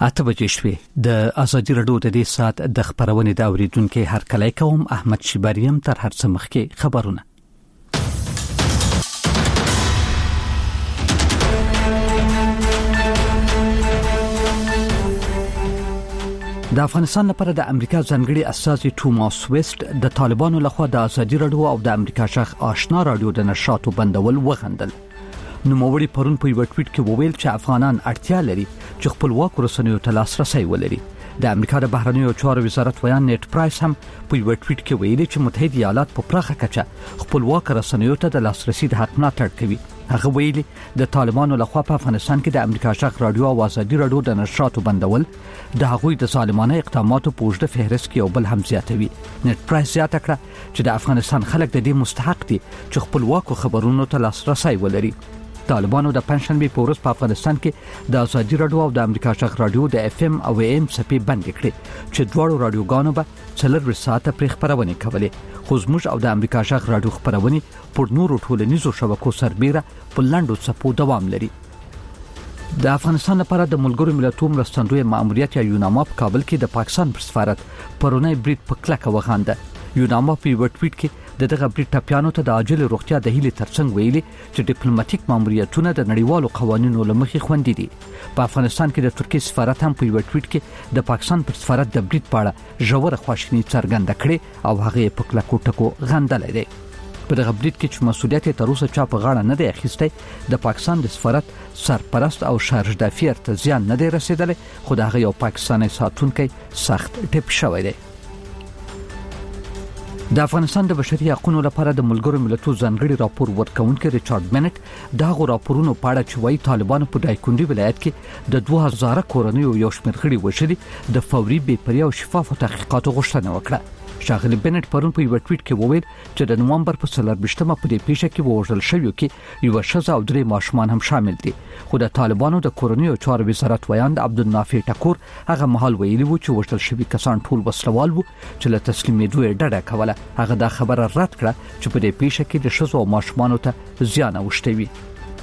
اته بجې شوې. د ازادي راډیو د دې سات د خبرونې د اوریدونکو هر کله کوم احمد شیباریم تر هر څه مخکې خبرونه. د افغانستان لپاره د امریکا ځانګړي استازي توماس ویسټ د طالبانو لخوا د ازادي راډیو او د امریکا شخ آشنا راډیو د نشراتو بندول وغندل. نوموړي پرون په یو ټویټ کې وویل چې افغانان اړتیا لري چې خپلواک رسنیو ته لاسرسي ولري. د امریکا د بهرنیو چارو وزارت ویان نیټ پرایس هم په یو ټویټ کې ویلي چې متحده ایالات په پراخه کچه خپلواک رسنیو ته د لاسرسي د حق ملاتړ کوي. هغه ویلي د طالبانو لخوا په افغانستان کې د امریکا شخ راډیو او ازادي راډیو د نشراتو بندول د هغوی د ظالمانه اقداماتو په اوږده فهرست کې یو بل هم زیاتوي. نیټ پرایس زیاته کړه چې د افغانستان خلک د دې مستحق دي چې خپلواک خبرونو ته لاسرسي ولري. طالبانو د پنځشنبه په ورځ په افغانستان کې د ازادي راډیو او د امریکا شخ راډیو د اف ام او ام صفې بند کړې چې دواړو راډیوګانو به 4 ساعته پرې خبرونه کولې. خو زموږ او د امریکا شخ راډیو خبرونه پر نورو ټولنیزو شبکو سربېره په لاندو صفو دوام لري. د افغانستان لپاره د ملګرو ملتونو مرستندوی ماموریت یا یوناما په کابل کې د پاکستان پر سفارت پرونی برید په کلکه وغانده. یوناما په یو ټویټ کې دغه برید ټاپیانو ته د عاجل روغتیا د هیلې ترڅنګ ویلي چې ډیپلوماټیک ماموریتونه د نړیوالو قوانینو لمخې خوندي دي. په افغانستان کې د ترکیه سفارت هم په یو ټویټ کې د پاکستان پر سفارت د برید په اړه ژوره خواشیني څرګنده کړې او هغه په کلکو ټکو غندلې ده. په دغه برید کې چې مسؤلیت تر اوسه چا په غاړه نه دی اخیستی، د پاکستان د سفارت سرپرست او شارژ دافیر ته زیان نه دی رسیدلی، خو دغه یو پاکستاني ساتونکی سخت ټپ شوی دی. د افغانستان د بشري حقوقو لپاره د ملګرو ملتونو ځانګړي راپور ورکونکي ریچارډ منټ دغه راپورونو په اړه چې وايي طالبانو په دایکندي ولایت کې د 2000 کورنیو یو شمېر غړي وشلي د فوري بې پرې او شفافو تحقیقاتو غوښتنه وکړه. شاغلی بنټ پرون په یو ټویټ کې وویل چې د نومبر په 24مه په دې پیښه کې وژل شوی کې یو ښځه او 3 ماشومان هم شامل دي. خو د طالبانو د کورنیو چارو وزارت ویاند عبدالنافع ټکور هغه مهال ویلي و چې وژل شوی کسان ټول وسلوال وو چې له تسلیمېدو ډډه کوله. هغه دا خبره رد کړه چې په دې پیښه کې د ښځو او ماشومانو ته زیان اوښتی وي.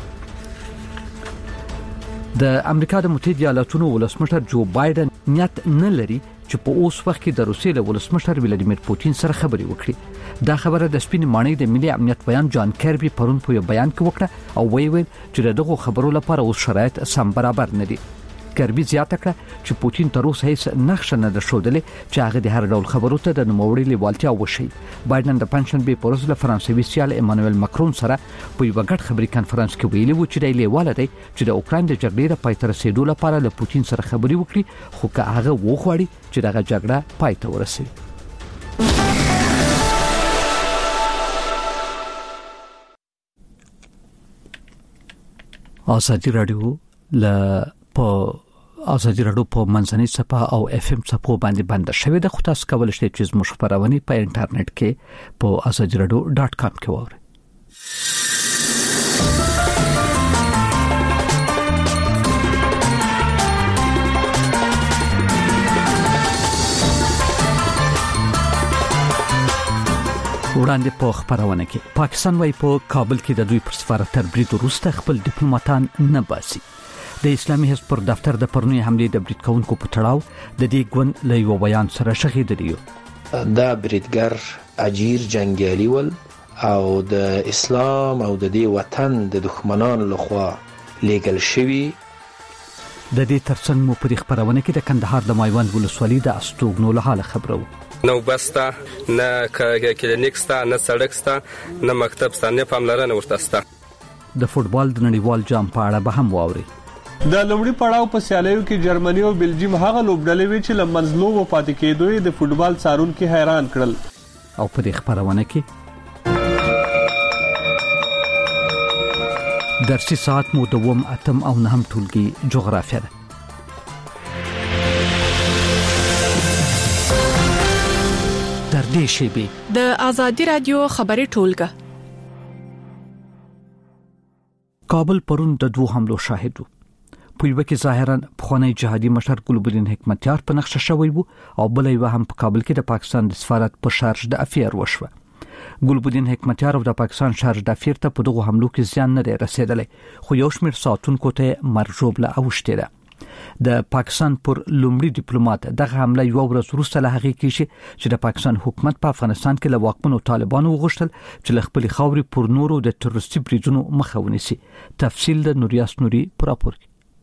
د امریکا د متحده ایالاتونو ولسمشر جو بایدن نیت نه لري چې په اوس وخت کې د روسیې له ولسمشر ولادیمیر پوتین سره خبرې وکړي. دا خبره د سپین ماڼۍ د ملي امنیت بیان جان کیربي پرون په یو بیان کې وکړه او ویل چې دغه خبرو لپاره اوس شرایط سم برابر نه دي. کیربي زیاته کړه چې پوتین تر اوسه هیڅ نقشه نه درښودلې چې هغه د هر ډول خبرو ته د نوموړي لیوالتیا وشي. بایدن د پنځشنبه په ورځ له فرانسوي سیال ایمانوئل ماکرون سره په یو غټ خبري کانفرنس کې ویلي و چې د لیواله دی چې د اوکران د جګړې د پای ته رسیدو لپاره له پوتین سره خبري وکړي، خو که هغه وغواړي چې دغه جګړه پای ته ورسوي. ازادي راډیو په منځنۍ صفحه او اف ام صفحو باندې بند شوې ده، خو تاسو کولای شئ چې زموږ خبرونه په انټرنیټ کې په azadiiradio.com کې واورئ. وړاندې په خبرونه کې پاکستان وايي په کابل کې د دوی پر سفارت تر برید وروسته خپل ډیپلوماټان نه باسي. د اسلامي حزب پر دفتر د پرونی حمله د برید کوونکو په تړاو د دې ګوند له یو بیان سره شهیدلی. دا بریدګر اجیر جنگیالي ول او د اسلام او د دې وطن د دښمنانو لخوا لیګل شوی. د دې ترڅنګ مو په خبرونه کې د کندهار د مایوند ولسوالۍ د استوګنو له حاله خبرو. نو بستا نه کلینیک ستا نه سړک ستا نه مکتب ستا نه پاملرنه ورته ستا. د فوټبال د نړیوال جام په اړه به هم واوري. د لومړي پړاو په سیالیو کې جرمني او بلجیم هغه لوبډلې وی چې لمنځلو و پاتې کېدوی د فوټبال څارونکو حیران کړل. او په دې خبرونه کې درسي ساعت مو دوم اتم او نهم ټولګي جغرافیه ده. در دې شیبه د ازادي رادیو خبري ټولګه. کابل پرون د دوه حملو شاهد و. په یو کې ظاهرا پخوانی جهادي مشر ګلبدین حکمتیار په نقشه شوی وو او بل یو هم په کابل کې د پاکستان د سفارت په شارژ د افیر وشوه. ګلبدین حکمتیار او د پاکستان شارژ د افیر ته په دغه حملو کې زیان نه رسیدلی، خو یو شمېر ساتونکو ته مرجوب له اوشته ده. د پاکستان پر لومړي ډیپلوماټ دغه حمله یو ورځ وروسته له هغې کې چې د پاکستان حکومت په افغانستان کې له واکمنو طالبانو وغوښتل چې له خپل خاورې پر نورو د تروریستي بریدونو مخه ونیسي. تفصیل د نوریاس نوري پر راپور.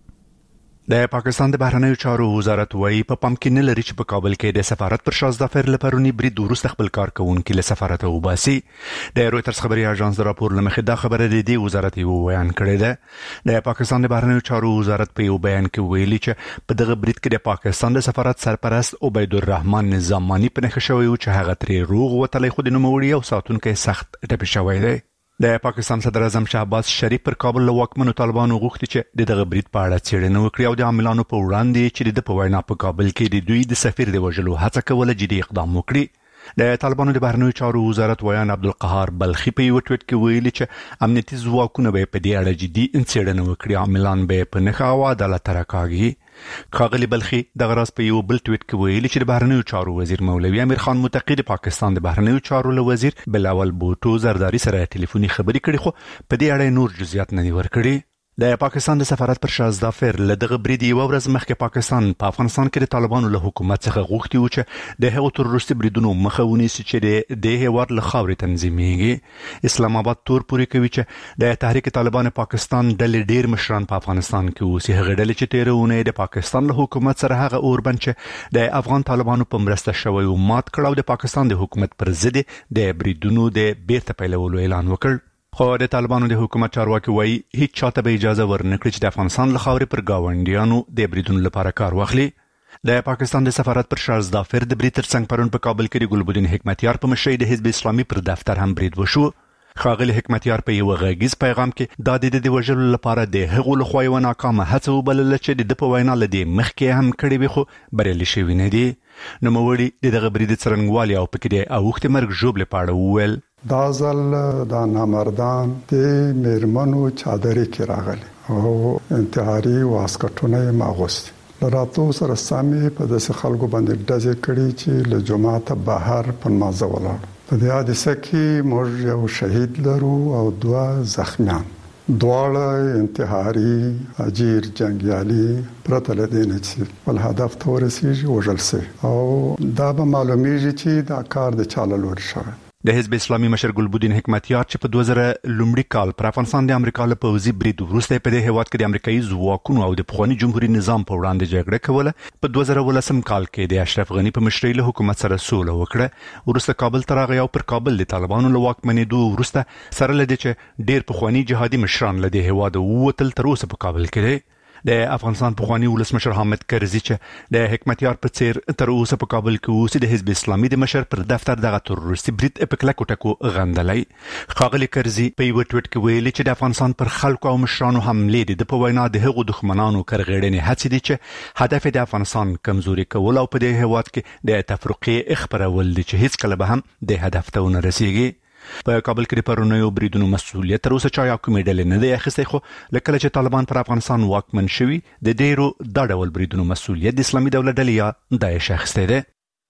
د پاکستان د بهرنیو چارو وزارت وايي په پام کې نه لري چې په کابل کې د سفارت پر 16 فبراير لپاره برید وروسته خپل کارکونکو له سفارت وباسي. د رويټرز خبري اژانس د راپور لمخې دا خبره د وزارت یو بیان کړی ده. د پاکستان د بهرنیو چارو وزارت په یو بیان کې ویلي چې په دغه برید کې د پاکستان د سفارت سرپرست عبید الرحمن نظامانی په نښه شوی او چې هغه ترې روغ وتلی خو د نوموړي او ساتونکو سخت ټپي شوی دی. د پاکستان صدر اعظم شهباز شریف پر کابل له واکمنو طالبانو غوښتي چې دغه برید په اړه څېړنه وکړي او د عاملانو په وړاندې چې د په وینا په کابل کې د دوی د سفیر د وژلو هڅه کوله جدي اقدام وکړي. د طالبانو د بهرنیو چارو وزارت ویان عبدالقهار بلخي په یو ټویټ کې ویلي چې امنیتي ځواکونه به په دې اړه جدي څېړنه وکړي، عاملان به په نښه او عدالت راکاږي. ښاغلي بلخي دغه راز په یو بل ټویټ کې ویلي چې د بهرنیو چارو وزیر مولوي امیر خان متقی د پاکستان د بهرنیو چارو له وزیر بلاول بوټو زرداری سره ټلیفوني خبرې کړې خو په دې اړه نور جزئیات نه دي ورکړي. د پاکستان د سفارت پر 16 فبراير له دغه برید یو ورځ مخکې پاکستان په افغانستان کې د طالبانو له حکومت څخه غوښتي و چې د هغو تروریستي بریدونو مخه ونیسي چې د هیواد له خاورې تنظیمېږي. اسلام آباد تور پورې کوي چې د تحریک طالبان پاکستان ډلې ډیر مشران په افغانستان کې اوسي. هغه ډلې چې تیرونه د پاکستان له حکومت سره هغه اوربند چې د افغان طالبانو په مرسته شوی او مات کړه او د پاکستان د حکومت پر ضد د بریدونو د بیرته پیلولو اعلان وکړ. خو د طالبانو د حکومت چارواکي وایي هیڅ چاته به اجازه ورنکړي چې د افغانستان له خاورې پر گاونډیانو د بریدونو لپاره کار واخلي. د پاکستان د سفارت پر 16 فبراير د برید ترڅنګ پرون په کابل کې د ګلبدین حکمتیار په مشرۍ د حزب اسلامي پر دفتر هم برید وشو. ښاغلي حکمتیار په یو غږیز پیغام کې دا د وژلو لپاره د هغو لخوا یوه ناکامه هڅه وبلله چې د په وینا له دې مخکې هم کړې وي خو بریالي شوي نه دي. نوموړي د دغه برید څرنګوالي او پکې د اوښتې مرګ ژوبلې په اړه وویل دا ځل دا نامردان د میرمنو چادرې کې راغلي او انتحاري واسکټونه یې ماغوستي لراتو سره سامي په داسې خلکو باندې ډزې کړي چې له جماعته بهر په مازه ولاړ. په دې حادثه کې موږ یو شهید لرو او 2 زخمیان. دواړه انتحاري اجیر جنگیالي پرته لدینه چې ول هدف ته ورسیږي وژل سي او دا به معلومیږي چې دا کار د چاله لور شوی. د حزب اسلامي مشر ګلبدین حکمتیار چې په 2000 لومړي کال پر افغانستان د امریکا له پوځي برید وروسته په دې هیواد کې د امریکایي ځواکونو او د پخواني جمهوریت نظام په وړاندې جګړه کوله، په 2018 کال کې د اشرف غنی په مشرۍ له حکومت سره سوله وکړه. وروسته کابل ته راغی او پر کابل د طالبانو له واکمنېدو وروسته سره لدې چې ډېر پخواني جهادي مشران له دې هیواد ووتل تر اوسه په کابل کې دی. د افغانستان پخوانی ولسمشر حامد کرزي چې د حکمتیار په څیر تر اوسه په کابل کې اوسي د حزب اسلامي د مشر پر دفتر دغه تروریستي برید په کلکو ټکو غندلی. ښاغلي کرزي په یو ټویټ کې ویلي چې د افغانستان پر خلکو او مشرانو حملې د په وینا د هغو دښمنانو کرغېړنې هڅې دي چې هدف د افغانستان کمزوري کول او په دې هیواد کې د تفرقې خپرول دي چې هیڅ کله به هم د هدف ته ونه رسیږي. په کابل کې د پرونیو بریدونو مسؤلیت تر اوسه چا کومې ډلې نه دی اخیستی، خو لکه چې طالبان پر افغانستان واکمن شوي د ډیرو دا ډول بریدونو مسؤلیت د اسلامي دولت ډلې یا داعش اخیستی دی.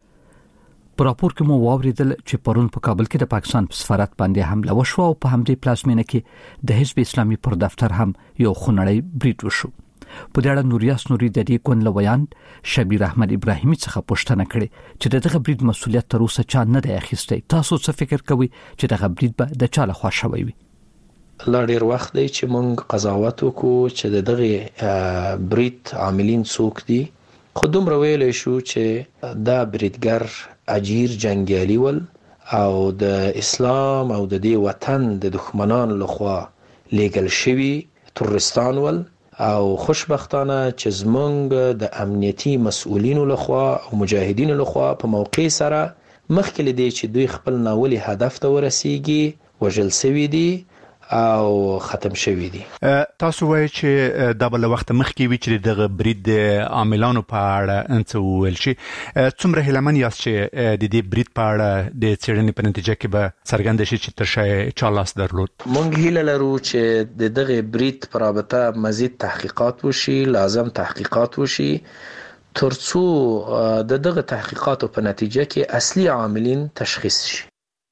په راپور کې مو واوریدل چې پرون په کابل کې د پاکستان په سفارت باندې حمله وشوه او په همدې پلازمینه کې د حزب اسلامي پر دفتر هم یو خونړی برید وشو. په دې اړه نوریاس نوري د دې کون لویان شبیر احمد ابراهیمي څخه پوښتنه کړې چې دغه برید مسؤلیت تر اوسه چا نه دی اخیستی. تاسو څه فکر کوئ چې دغه برید به د چا لخوا شوی وي؟ لا ډیر وخت دی چې مونږ قضاوت وکړو چې دغه برید عاملین څوک دي، خو دومره ویلی شو چې دا بریدګر اجیر جنگیالي ول او د اسلام او د دې وطن د دښمنان لخوا لیږل شوي تروریستان ول او خوشبختانه چې زمونږ د امنیتي مسؤلینو لخوا او مجاهدینو لخوا په موقع سره مخکې لدی چې دوی خپل ناولي هدف ته ورسیږي وژل شوي دي او ختم شوي دي. تاسو وایي چې دا بل وخت مخکې وی چې دغه برید د عاملانو په اړه انڅ ویل شي. څومره هیلمن یاست چې د دې برید په اړه د څېړنې په نتیجه کې به څرګنده شي چې تر شا چا لاس درلود؟ مونږ هیله لرو چې د دغه برید په رابطه مزید تحقیقات وشي، لازم تحقیقات وشي ترڅو د دغه تحقیقاتو په نتیجه کې اصلي عاملین تشخیص شي.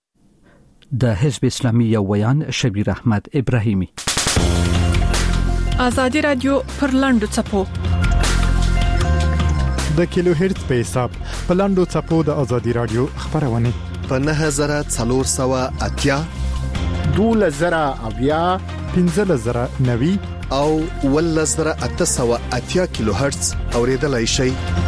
د حزب اسلامي یو ویان شبیر احمد ابراهیمي. آزادی رادیو پر لاندو چپو د کیلو هرتز په حساب په لاندو چپو د ازادي رادیو خبرونه په 9480 12000 15090 او 11880 کیلو هرتز اوریدلای شئ.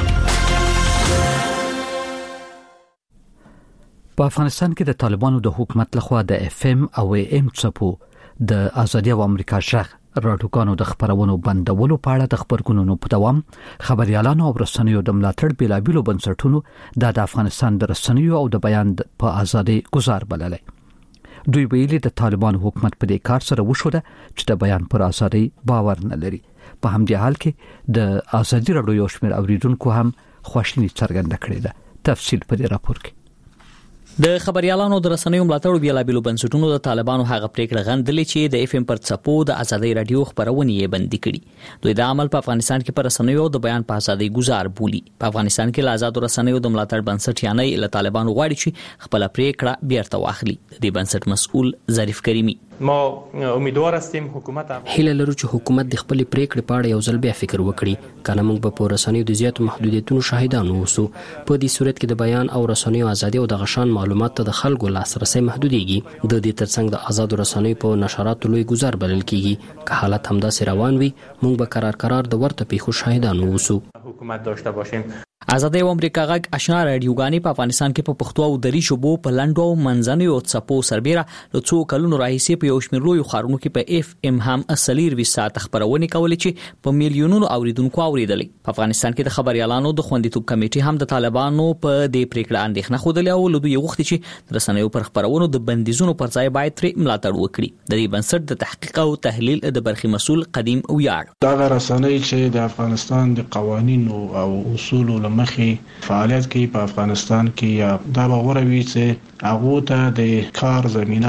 په افغانستان کې د طالبانو د حکومت لخوا د FM او AM چپو د ازادي او امریکا شغ راډیوګانو د خبرونو بندولو په اړه د خبرګونونو په دوام خبريالانو او رسنیو د ملاتړ بلابلو بنسټونو د افغانستان د رسنیو او د بیان په ازادي گزار بللای. دوی ویلي د طالبانو حکومت په دې کار سره وشوده چې د بیان پر ازادي باور نه لري. په همدې حال کې د ازادي راډیو یو شمېر اوریدونکو هم خواشیني څرګنده کړې ده. تفصیل په دې راپور کې. د خبريالانو د رسنیو ملاتړ بلابلو بنسټونو د طالبانو هغه پریکړه غندلې چې د FM پر چپو د ازادي رادیو خبرونه یې بندي کړي. دوی د عمل په افغانستان کې پر رسنیو د بیان په ازادي گزار بولی. په افغانستان کې ل آزاد رسنیو د ملاتړ بنسټ یعنی له طالبانو غواړي چې خپل پریکړه بیرته واخلي. د دې بنسټ مسؤل ظریف کریمی ما امیدوار هستیم حکومت هیله لرو چې حکومت د خپل پریکړې په اړه یو ځل بیا فکر وکړي. کنه موږ په رسنیو د زیاتو محدودیتونو شاهدان اوسو. په دې صورت کې د بیان او رسنیو ازادي او د غشان معلومات ته د خلکو لاسرسي محدوديږي. د دې ترڅنګ د آزاد رسنیو په نشراتو لوی گزار بلل کیږي. که حالت همداسې روان وي موږ به قرار د ورته پیښو شاهدان اوسو. حکومت داشته باشیم. ازادي او امریکا غږ آشنا رادیوګانی په افغانستان کې په پښتو او دری شوبو په لندو منځنیو چپو سربېره له څو کلونو راهیسې په یو شمېر لوی خارونو کې په FM هم اصلیر وسات خبرونه کولې چې په میلیونونو اوریدونکو اوریدلې. په افغانستان کې د خبريالانو د خوندیتوب کمیټې هم د طالبانو په دې پریکړه اندېښنه خوده او له دوی غوښتي چې رسنیو پر خبرونو د بندیزونو پر ځای باید تر ملاتړ وکړي. د دې بنسټ د تحقیق او تحلیل د برخي مسؤل قدیم ویاړ دا رسنۍ چې د افغانستان د قوانینو او اصولو لمخې فعالیت کوي په افغانستان کې یا دا بغوروي چې هغه ته د کار زمينه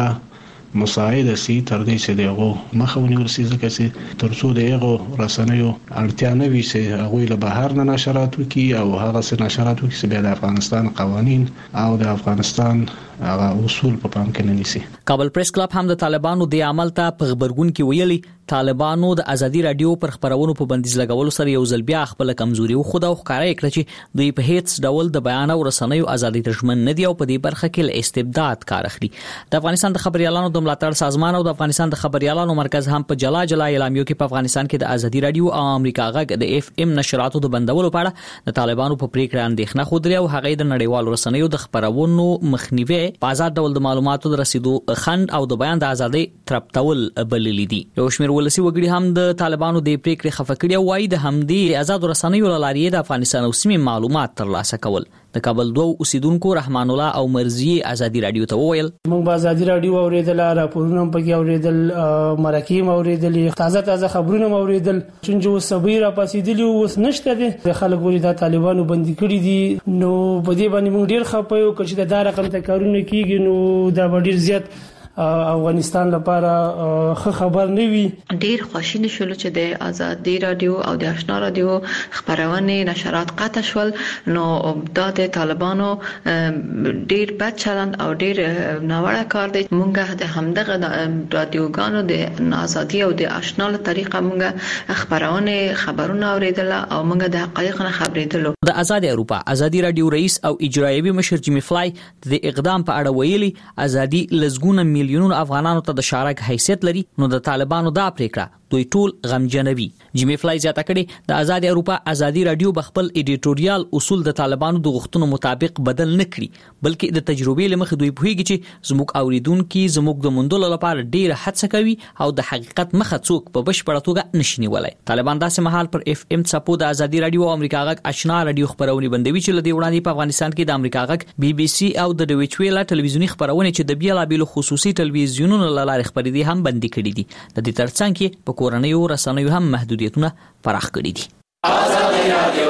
مساعده سي تر دې چې دغه مخاوني ورسي ځکه چې ترڅو دغه رسنیو اړتیا نه وي چې هغه له بهر نه نشرات وکي او هغه څه نشرات وکي چې د افغانستان قوانين او د افغانستان هغه اصول په پام کې نه نیسي. کابل پریس کلب هم د طالبانو د عمل ته په خبرګون کې ویلي طالبانو د ازادي رادیو پر خبرونو په بندیز لګولو سره یو ځل بیا خپل کمزوري خو دا ښکارا کړ چې دوی په هیڅ ډول د بیان او رسنیو ازادي تضمین نه دی او په دې برخه کې استبداد کار اخلي. د افغانستان د خبريالانو د ملاتړ سازمان او د افغانستان د خبريالانو مرکز هم په جلا اعلامیو کې په افغانستان کې د ازادي رادیو او امریکا غږ د FM نشراتو د بندولو په اړه د طالبانو په پریکړه اندېښنه خوده او هغه د نړیوالو رسنیو د خبرونو مخنیوي په آزاد ډول د معلوماتو د رسیدو خند او د بیان د ازادي ترپتول بللی دي. یو شمېر ولسی وګړي هم د طالبانو د پریکړې خفقړی او وايي د همدې آزاد رسنیو لارې د افغانستان او سیمې معلومات ترلاسه کول. د کابل دوه اوسیدونکو رحمان الله او مرزي ازادي رادیو ته وویل موږ به ازادي رادیو اوریدل راپورونه پکې اوریدل مرکې اوریدل تازه خبرونه اوریدل چې صبر را پاسېدلی اوس نشته دي خلک وایي دا طالبانو بندي کړی دي نو په دې باندې موږ ډیر خپه یو چې دا رقم ته کارونه کیږي نو دا ډیر زیات افغانستان لپاره خبر نه وي. ډیر خوشاله شول چې د ازادي رادیو او د آشنا رادیو خبرونه نشرات قطع شول نو دا د طالبانو ډیر بد چلند او ډیر ناوړه کار دی. مونږه د همدغه رادیوګانو د ازادي او د آشنا له طریقه مونږه خبرونه اوریدل او مونږه د حقایق نه خبرېدل. د آزاد اروپا ازادي رادیو رئیس او اجرایوي مشر جیمی فلای د اقدام په اړه ویلي ازادي لزګونه میلیونونو افغانانو ته د شارک حیثیت لري نو د طالبانو دا پریکړه دوی ټول غمجنوي. جیمی فلای زیاته کړي د آزاد اروپا ازادي رادیو بخپل ایډیټوریال اصول د طالبانو د غوښتنو مطابق بدل نه کړي بلکې د تجربې لمخې دوی پوهیږي چې زموږ اوریدونکو زموږ د موندلو لپاره ډیر هڅه کوي او د حقیقت مخه څوک په بشپړه توګه نشي نیولای. طالبان داسې مهال پر FM چپو د آزادي رادیو او امریکا غږ آشنا رادیو خبرونه بندوي چې لدی وړاندې په افغانستان کې د امریکا غږ BBC او د ډویچ ویلا ټلویزیونی خبرونه چې د بیلابیلو خصوصي ټلویزیونونو لارې خبرې دي هم بندي کړي دي. د دې ترڅنګ کې په کورنیو رسنیو هم محدودیتونه پراخ کړي دي. آزادي رادیو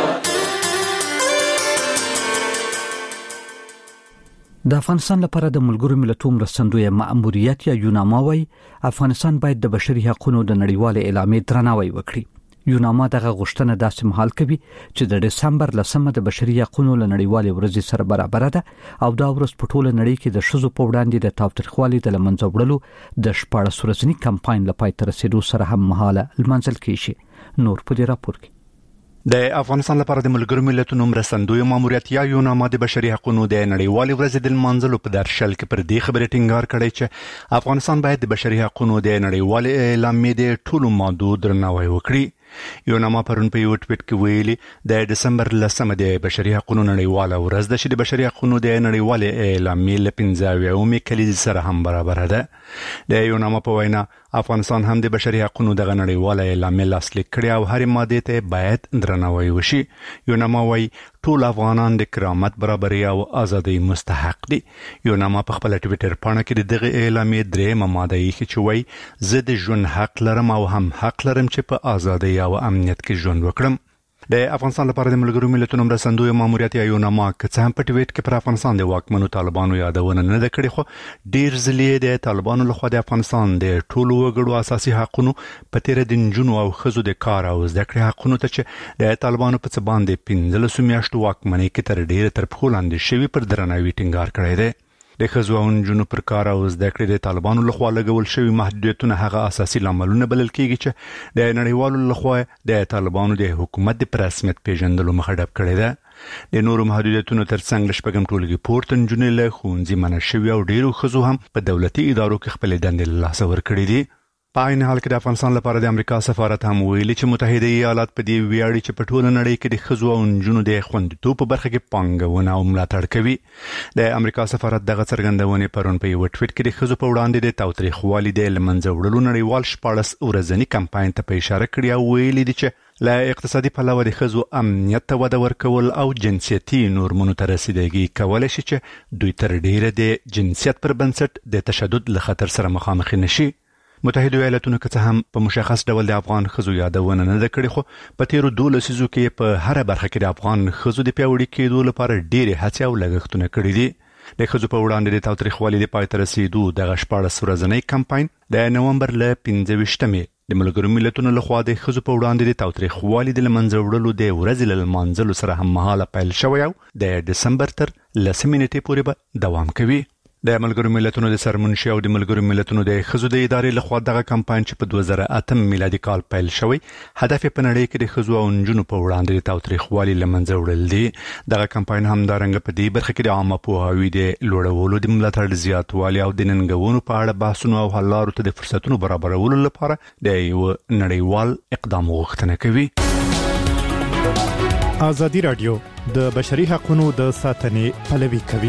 د افغانستان لپاره د ملګرو ملتونو مرستندوی مأموریت یا یوناما وای افغانستان باید د بشري حقوقو د نړیوال اعلامیې درناوی وکړي. یوناما دغه غوښتنه داسې مهال کوي چې د دسمبر 10 د بشري حقوقو له نړیوال ورځې سره برابر ده او دا ورځ په ټوله نړۍ کې د شذو په وړاندې د تاوتریخوالي د لمنځه وړلو د 14 ورځني کمپاین لپاره تر رسیدو سره هم مهاله لمنځل کیږي. نور په دې راپور کې د افغانستان لپاره د ملګرو ملتونو مرستندوی ماموریت یا یوناما د بشري حقوقو د نړیوالې ورځې د لمانځلو په درشل کې پر دې خبرې ټینګار کړی چې افغانستان باید د بشري حقوقو د نړیوالې اعلامیې د ټولو مادو درناوی وکړي. یوناما پرون په یو ټویټ کې ویلي د دسمبر 10 د بشري حقوقو نړیواله ورځ ده چې د بشري حقوقو د نړیوالې اعلامیې له 15 کلیزې سره هم برابر ده. د یوناما په وینا افغانستان هم د بشري حقوقو د نړیواله اعلامیې لاسلیک کړي او هر ماده ته باید درناوی وشي. یوناما وايي ټول افغانان د کرامت، برابرۍ او ازادۍ مستحق دي. یوناما په خپل ټویټر پاڼه کې دغه اعلامیې درېمه ماده یې چې وايي زه د ژوند حق لرم او هم حق لرم چې په ازادۍ او امنیت کې ژوند وکړم. د افغانستان لپاره د ملګرو ملتونو مرستندوی ماموریت یا یوناما که څه هم په ټویټ کې پر افغانستان د واکمنو طالبانو یادونه نه ده کړې، خو ډیر ځلې د طالبانو لخوا د افغانستان د ټولو وګړو اساسي حقوقو په تیر د نجونو او ښځو د کار او زده کړې حقوقو ته چې د طالبانو په څ باندې 15 میاشتو واکمنۍ کې تر ډیره تر پښو لاندې شوی پر درناوي ټینګار کړی دی. د ښځو او نجونو پر کار او زده کړې د طالبانو لخوا لګول شوی محدودیتونه هغه اساسي لاملونه بلل کېږي چې د نړیوالو لخوا د طالبانو د حکومت د رسمیت پیژندلو مخه ډب کړې ده. د نورو محدودیتونو ترڅنګ شپږم ټولګي پورته نجونې له ښوونځي منع شوي او ډیرو ښځو هم په دولتي ادارو کې خپلې دندې له لاسه ورکړې دي. په عین حال کې د افغانستان لپاره د امریکا سفارت هم ویلي چې متحده ایالات په دې ویاړي چې په ټوله نړۍ کې د ښځو او نجونو د خوندیتوب په برخه کې پانګونه او ملاتړ کوي. د امریکا سفارت دغه څرګندونې پرون په یو ټویټ کې د ښځو په وړاندې د تاوتریخوالي د له منځه وړلو نړیوال 14 ورځنی کمپاین ته په اشاره کړې او ویلي دي چې له اقتصادي پلوه د ښځو امنیت ته وده ورکول او جنسیتي نورمونو ته رسیدګي کولای شي چې دوی تر ډیره د جنسیت پر بنسټ د تشدد له خطر سره مخامخ نشي. متحده ایالاتونو که څه هم په مشخص ډول د افغان ښځو یادونه نه ده کړې، خو په تیرو 12 لسیزو کې په هر برخه کې د افغان ښځو د پیاوړي کېدو لپاره ډېرې هڅې او لګښتونه کړي دي. د ښځو په وړاندې د تاوتریخوالي د پای ته رسیدو دغه 14 ورځنی کمپاین د نومبر له 15 د ملګرو ملتونو لخوا د ښځو په وړاندې د تاوتریخوالي د لمنځه وړلو د ورځې له لمانځلو سره هم مهاله پیل شوی او د دسمبر تر 10 نیټې پورې به دوام کوي. د ملګرو ملتونو د سرمنشي او د ملګرو ملتونو د ښځو د ادارې لخوا دغه کمپاین چې په 2008 میلادي کال پیل شوی هدف په نړۍ کې د ښځو او نجونو په وړاندې د تاوتریخوالي له منځه وړل دي. دغه کمپاین همدارنګه په دې برخه کې د عامه پوهاوي د لوړولو، د ملاتړ زیاتوالي او د ننګونو په اړه بحثونو او حل لارو ته د فرصتونو برابرولو لپاره د یو نړیوال اقدام غوښتنه کوي. ازادي رادیو د بشري حقوقو د ساتنې پلوي کوي.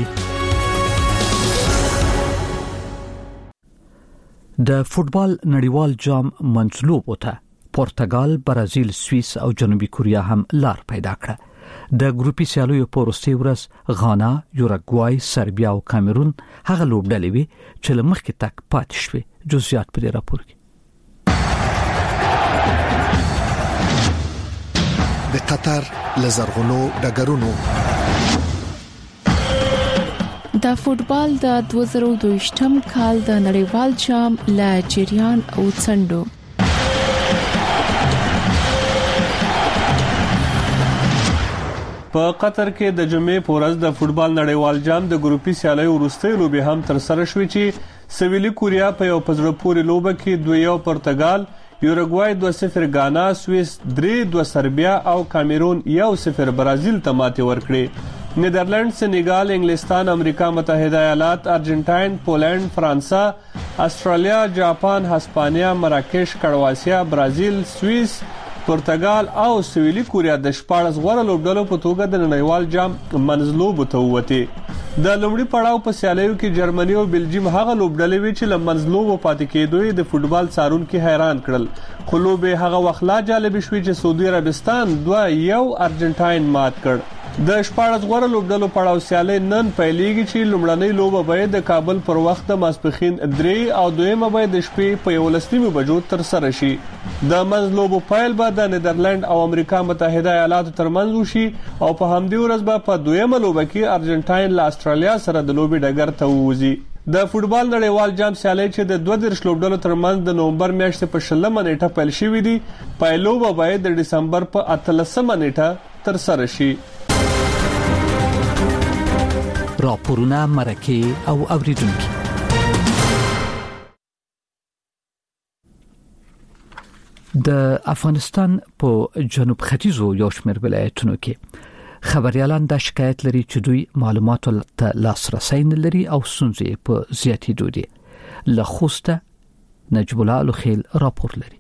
د فوتبال نړیوال جام منځلوبو ته پرتګال، برازیل، سوئیس او جنوبي کوریا هم لار پیدا کړه. د ګروپي سیالیو په وروستي ورځ غانا، یوروګوای، سربیا او کامرون هغه لوبډلې وي چې له مخکې تک پاتې شوې. جزئیات په دې راپور کې. د قطر لزرغونو ډګرونو د فوتبال د 2022م کال د نړیوال جام لا جریان او څنډو په قطر کې د جمعې په ورځ د فوتبال نړیوال جام د ګروپي سیالیو وروستۍ لوبې هم تر سره شوې چې سویلي کوریا په یو پزړه پورې لوبه کې 2-1 پرتګال، یوروګوای 2-0 غانا، سوئیس 3-2 سربیا او کامرون 1-0 برازیل ته ماتې ورکړې. نیدرلند، سنیګال، انګلستان، امریکا متحده ایالات، ارجنټاین، پولند، فرانسه، استرالیا، جاپان، هسپانیا، مراکش، کرواتیا، برازیل، سوئیس، پرتګال او سویلي کوریا د 14 غوړه لوبډلو په توګه د نړیوال جام منځلوبو ته ووتې. د لومړي پړاو په سیالیو کې جرمني او بلجیم هغه لوبډلې وي چې له منځلوبو پاتې کېدوی د فوتبال څارونکو حیران کړل. خو لوبې هغه وخت لا جالب شوې چې سعودي عربستان 2-1 ارجنټاین مات کړ. د 14 غوړه لوبډلو پړاو سیالي نن پیلېږي چې لومړنۍ لوبه به د کابل پر وخت د ماسپخین 3 او دویمه به د شپې په 11 بجو تر سره شي. د منځلوبو پیل به د نیدرلند او امریکا متحده ایالاتو ترمنځ وشي او په همدې ورځ به په دویمه لوبه کې ارجنټاین له استرالیا سره د لوبې ډګر ته ووځي. د فوتبال نړیوال جام سیالي چې د 22 لوبډلو ترمنځ د نومبر میاشتې په 16 نیټه پیل شوې دي، پایلوبه به د دسمبر په 13 نیټه تر سره شي. راپورونه، مرکه او اوریدونکو. د افغانستان په جنوب ختیځو یو شمېر ولایتونو کې خبريالان د شکایت لري چې دوی معلوماتو ته لاسرسي نه لري او ستونزې په زیاتېدو دي. له خوسته نجیب الله الخیل راپور لري.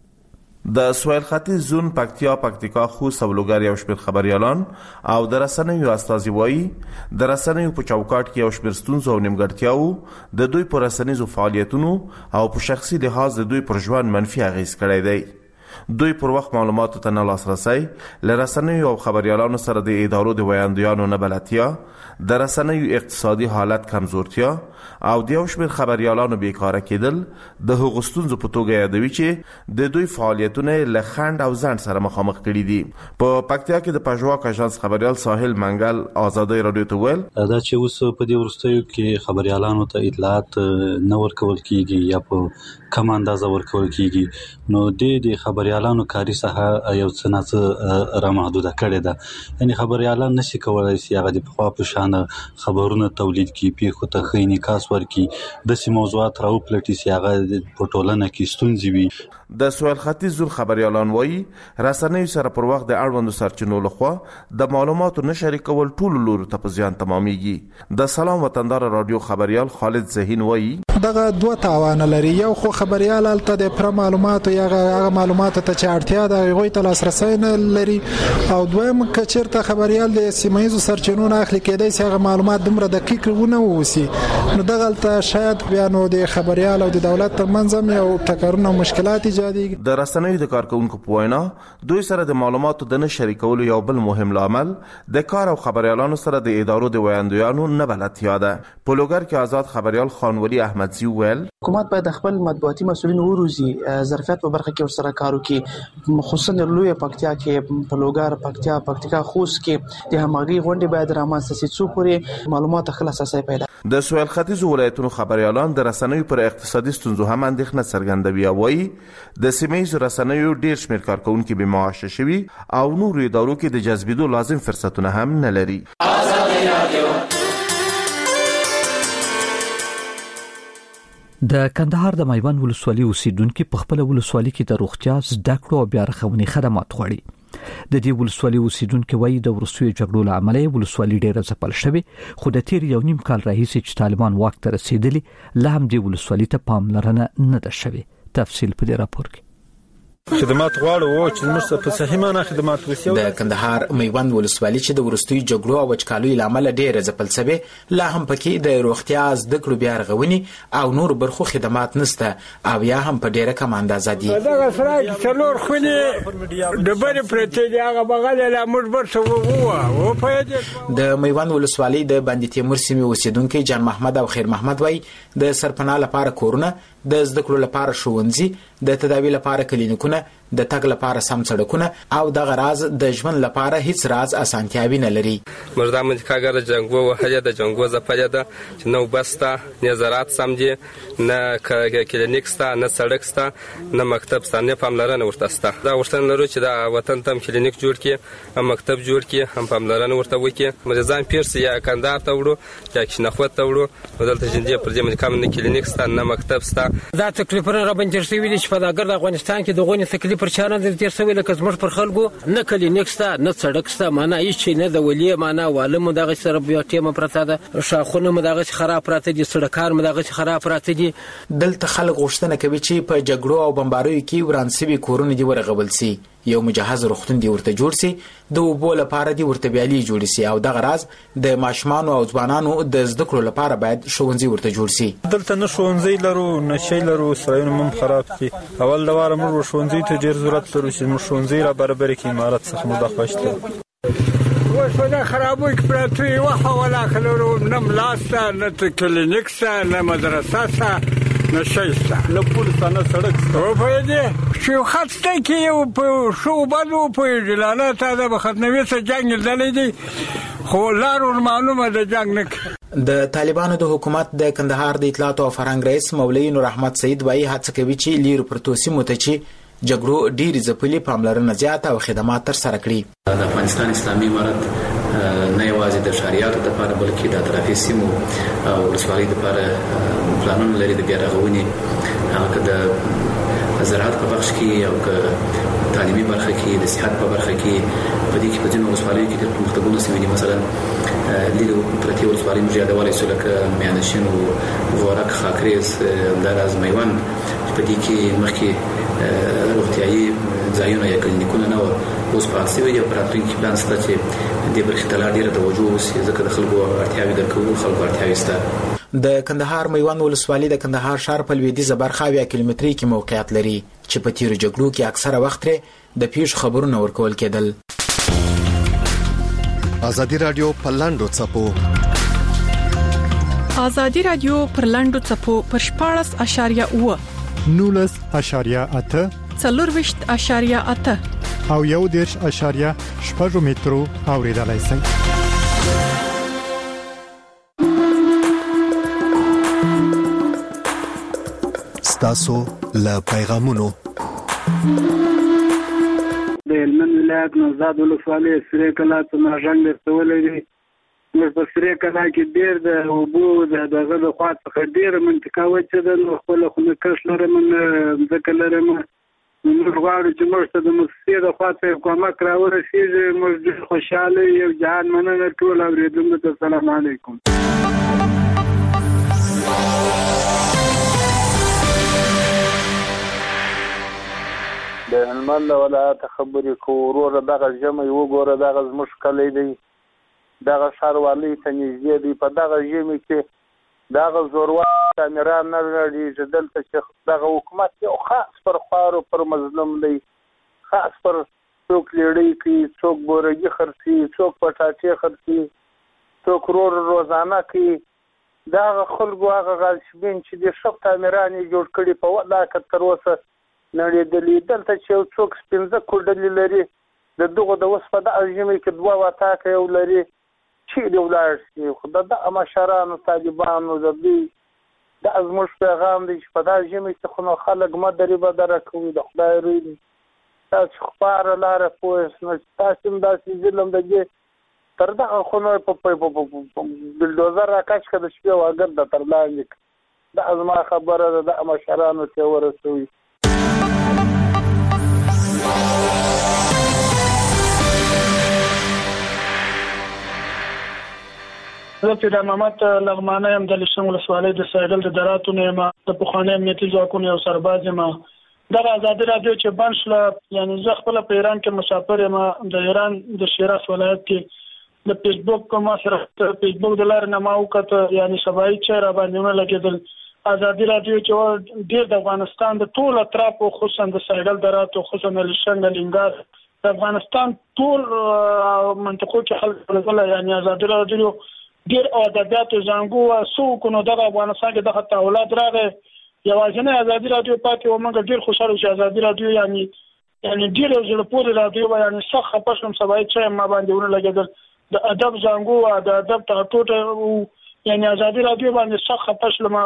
د سویل ختیځ زون پکتیکا خوست او لوګر یو شمېر خبريالان او د رسنیو استازي وایي د رسنیو په چوکاټ کې یو شمېر ستونزې او نیمګړتیاو د دوی پر رسنیزو فعالیتونو او په شخصي لحاظ د دوی پر ژوند منفي اغیز کړی دی. دوی پر وخت معلوماتو ته نه لاسرسي، له رسنیو او خبريالانو سره د ادارو د ویاندویانو نه بلدتیا، د رسنیو اقتصادي حالت کمزورتیا او د یو شمېر خبريالانو بیکاره کېدل د هغو ستونزو په توګه یادوي چې د دوی فعالیتونه له خنډ او ځنډ سره مخامخ کړي دي. په پکتیا کې د پژواک اژانس خبريال ساحل منګل آزادۍ رادیو ته ویل دا چې اوس په دې وروستیو کې خبريالانو ته اطلاعات نه ورکول کیږي یا په کم اندازه ورکول کیږي، نو د خبريالانو کاری ساحه یو څه نه را محدوده کړې ده. یعنی خبريالان نشي کولای چې هغه د پخوا په شان خبرونه تولید کړي، پیښو ته ښه انعکاس ورکړي، داسې موضوعات راوپلټي چې هغه په ټولنه کې ستونزې وي. د سویل ختیځ زون خبريالان وایي رسنیو سره پر وخت د اړوندو سرچینو لخوا د معلوماتو نه شریکول ټولو لورو ته په زیان تمامیږي. د سلام وطندار رادیو خبريال خالد زهین وایي دغه دوه تاوان لري. یو خو خبريال الته د پر معلوماتو یا هغه معلوماتو ته چې اړتیا ده هغه ته لاسرسي نه لري، او دویم کچرته خبريال د سیمایي سرچینو نه اخلي کېدای چې هغه معلومات دومره دقیق ونه ووسی، نو دغه الته شاید بیا نو د خبريال او د دولت ترمنځ یو ټکرونه او مشکلات ایجادېږي. د رسنیو د کارکونکو په وینا دوی سره د معلوماتو د نه شریکولو یو بل مهم لامل د کار او خبريالانو سره د ادارو د ویاندویانو نه بلدتیا ده. په لوګر کې آزاد خبريال خانولي احمدزي ویل حکومت باید خپل مطبوعاتي مسؤلین وروزي، ظرفیت په برخه کې ورسره کار وکړي، خصوصا د لوی پکتیا کې په لوګر پکتیکا خوست کې د همغږي غونډې باید رامنځته شي څو پورې معلومات خلاص اساس پیدا. د سویل ختیځ ولایتونو خبريالان د رسنیو پر اقتصادي ستونزو هم اندېښنه څرګندوي او وایي د سیمه‌ییزو رسنیو ډېر شمېر کارکونکي بې معاشه شوي او نورو ادارو کې د جذبېدو لازم فرصتونه هم نه لري. د کندهار د میوند ولسوالۍ اوسیدونکو په خپل ولسوالۍ کې د روغتیا زده کړو او بیا رغونې خدمات غواړي. د دې ولسوالۍ اوسیدونکو وایي د ورسوي جګړو له امله ولسوالۍ ډېره ځپل شوې، خو د تیر یو نیم کال راهیسې چې طالبان واک ته رسیدلي له هم دې ولسوالۍ ته پاملرنه نه ده شوې. تفصیل په دې راپور کې. خدمات غواړو چې موږ په صحیح معنا خدمات وشي. د کندهار میوند ولسوالۍ چې د ورستوي جګړو او وچکالۍ لامل ډېر ځپل شوی، لا هم پکې د روغتیا زده کړو بیا رغونې او نور برخو خدمات نشته او یا هم په ډېره کم اندازه دي. دا سره څلور خونې د بری پرته دی هغه بغل له موږ برسو وو په دې. د میوند ولسوالۍ د باندې تیمور سیمې اوسیدونکو جان محمد او خیر محمد وای د سرپناه لپاره کورونه، د زده کړو لپاره ښوونځي، د تداوی لپاره کلینیکونه، د تګ لپاره سم سړکونه او د غراز د ژوند لپاره هیڅ راز اسانتیاوي نه لري. مردا مځکاګر جنگو وهله د جنگو زپاله ده چې نو بستا نه زراعت سم دي، نه کلینیک ستا، نه سړک ستا، نه مکتب ستا، نه پاملرنه ورته ستا. دا وشتن لرو چې د وطن تم کلینیک جوړ کړي، مکتب جوړ کړي، هم پاملرنه ورته وکړي. مریضان پیرس یا کندهار ته وړو یا کښنخوت ته وړو، ودلته جندې پر دې مکان نه کلینیک ستا، نه مکتب ستا. دا تکلیفونه را باندې شوي دي چې په دغه افغانستان کې دغه تکلیف پر چاران د تیر سوي لکه زموږ پر خلکو نه کلینیک ستا، نه سړک ستا، معنا هیڅ نه د ولی معنا والم دغه سره بیا ټیمه پرته ده، شاخونه مدغه خراب پراته دي، سړکان مدغه خراب پراته دي. دلته خلک غوښتنه کوي چې په جګړو او بمباریو کې ورانسوي کورونه دي ورغبل سي، یو مجهز روغتون دی ورته جوړ سي، د اوبو لپاره دی ورته بیالي جوړ سي او د غراز د ماشومان او ځوانانو د زده کړو لپاره باید ښوونځي ورته جوړ سي. دلته نه ښوونځي لرو نه شي لرو، سرایونه هم خراب دي. اول د واره موږ ښوونځي ته ډیر ضرورت لرو چې موږ ښوونځي را برابر کړي، امارات څخه موږ د خوښته اوس په خرابوي کې پراته وخه ولا خلرو نه ملاسته، نه کلینیک سره، نه مدرسه سره، نه شي سره، نه پول سره، نه سړک سره. او په دې چې خاصه کې یو په شو باندې په جلاله ته د ختموي سره جنگ دلې دي، خو لارو معلومه د جنگ نه. د طالبانو د حکومت د کندهار د اطلاعات او فرهنګ رئیس مولوی نور احمد سید وایي هڅه کوي چې لیر پر توسي متچی جګړو ډېری ځپلي پاملرنه زیاته او خدمات تر سره کړي. د افغانستان اسلامي امارت نه یوازې د شهریاتو لپاره بلکې د اطرافي سیمو او ولسوالۍ لپاره پلانونه لري د بیا رغونې، هغه د زراعت په بخش کې او تعلیمي برخه کې د صحت په برخه کې په دې کې په ځینو ولسوالیو کې د پرمختګونو سوي دي. مثلا لیدو پرتی ولسوالۍ موږ یادولی شو لکه میانشین او غورک خاکریز همداراز میوند په دې کې مخکې روغتیایي ځایونه یا کلینیکونه نه وو، اوس فعال شوي دي او په راتلونکي کې پلان شته چې دې برخې ته لا ډېره توجه وشي ځکه د خلکو اړتیاوې درک کوو، خلکو اړتیاوې شته. د کندهار میوند ولسوالۍ د کندهار ښار په لویدیځه برخه 8 کیلومتري کې موقعیت لري چې په تیرو جګړو کې اکثره وخت د پیښو خبرونه ورکول کېدل. ازادي رادیو په لاندو چپو ازادي رادیو پر لاندو چپو پر 14.8 19.8 40.8 او 1.8 مترو اوریدلای شئ. ستاسو له پیغامونو د هلمند ولایت نوزاد ولسوالۍ سرې کلا څخه ماژنګ رسولې دي. موږ په سرې کلا کې ډېر د اوبو دغه د خوا څخه ډېره منطقه وچه ده، نو خپله خو نه کښت لرم نه ځمکه لرم. موږ غواړو چې موږ ته د موسسې د خوا څخه کومک راورسېږي. موږ ډېر خوشحاله یو جهان مننه ټول اورېدونکو ته. السلام علیکم. د هلمند ولایت خبرې کوو. وروره دغه ژمی وګوره، دغه زموږ کلی دی، دغه ښاروالۍ ته نږدې دی. په دغه ژمي کې دغه زوروال تعمیران نه لرېږي. دلته چې دغه حکومت یو خاص پر خوارو پر مظلوم دی، خاص پر څوک لیړۍ کوي، څوک بورګي خرڅي، څوک پټاټې خرڅي، څوک روزانه کوي. دغه خلکو هغه غالشبین چې د ښه تعمیران یې جوړ کړي په ولاکه تر اوسه نړېدلي. دلته چې یو څوک 15 کوډلې لري، د دغو د اوس په دغه ژمي کې 2 وطاکه یو لري، چیرې ولاړ شي. خو د دغه مشرانو طالبانو د دوی دا زموږ پیغام دی چې په دغه ژمي کې خو نو خلک مه درې بدره کوي. د خدای روی دی، تاسو خپاره لاره پوه شئ، تاسو هم داسې ظلم د دې تر دغه خو نو په بلډوزر راکش کړه د شپې واګر د تر لاندې. دا زما خبره ده، د مشرانو ته ورسوي. زه پیدا محمد لغمانه یم د لشن ولسوالۍ د سایډل د دراتو نه یم. د پخواني امنیتي ځواکونو یو سرباز یم. دغه ازادي رادیو چې بند شوله، یعنې زه خپله په ایران کې مسافر یم. د ایران د شیراز ولایت کې د فیسبوک ما سره فیسبوک د لارې نه ما وکته، یعنې سبایي چې را باندې ونه لګېدل. ازادي رادیو چې ډېر د افغانستان د ټول اطرافو، خصوصا د سایډل دراتو، خصوصا د لشن لنګار، د افغانستان ټول منطقو کې خلک ورغله. یعنې ازادي رادیو ډېر ادبیاتو زنګو سو کو نو د افغانستان کې دغه تحولات راغی. یوازینی ازادي رادیو پاتې و. موږ ډېر خوشاله چې ازادي رادیو یعنې ډېر زړه پورې رادیو و. یعنې سخت خپه شوم سبایي چې ما باندې ونه لګېدل. د ادب زنګو و، د ادب ټاټوټه، یعنې ازادي رادیو باندې سخت خپه شوم.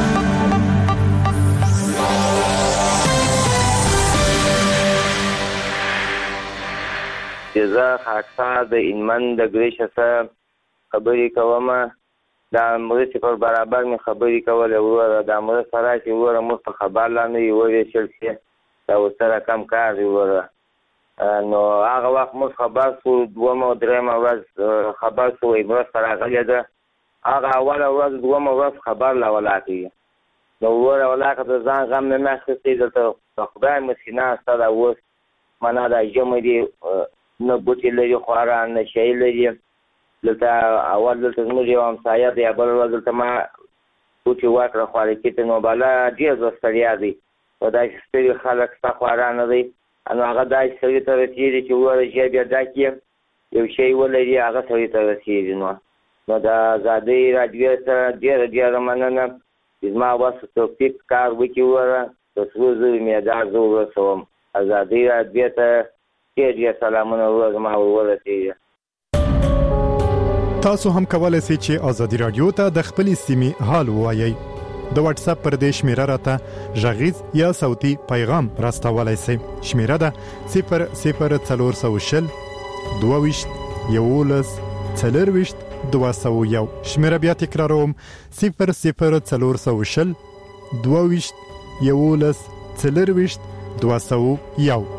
زه خاصه د هلمند د ګریشه څخه خبرې کوم. د مرستې پر برابر مې خبرې کولې. وروره د مرسته راشي، وروره موږ په خبر لاندې یې وویشل شي دا ورسره کم کار دی. وروره نو هغه وخت موږ خبر شو، 2 او 3 ورځ خبر شو مرسته راغلې ده. هغه اوله ورځ 2 ورځ خبر لا ولاکې. نو وروره ولاکه د ځان غم نه اخیستی. دلته خدای مسکینه ستا دا اوس معنا دا ژمی دی، نه بوټي لري خواره، نه شی لري. دلته اول دلته زموږ یو همسایه دی، بل ورځ دلته ما بوټي ورکړه خوارکي ته. نو بالا ډېر زه ستړیا دی، په داسې ستړي خلک ستا خواره نه دی. نو هغه داسې سړي ته رسېږي چې ووایه ژر بیا دا کې یو شی ولري، هغه سړي ته رسېږي. نو د ازادۍ راډیو سره ډېره ډېره مننه چې زما وس توفیق کار وکړي. وروره د سرو زرو مېدال زه ورسوم. ازادۍ راډیو ته ډېر ډېر سلامونه وروره زما ورسېږي. تاسو هم کولای شئ چې ازادي رادیو ته د خپلې سیمې حال ووایئ. د واتس اپ پر دې شمیره راته غږیز یا صوتي پیغام راستولای شئ. شمیره ده 00420 22 11 40 201. شمیره بیا تکراروم 00420 22 11 40 201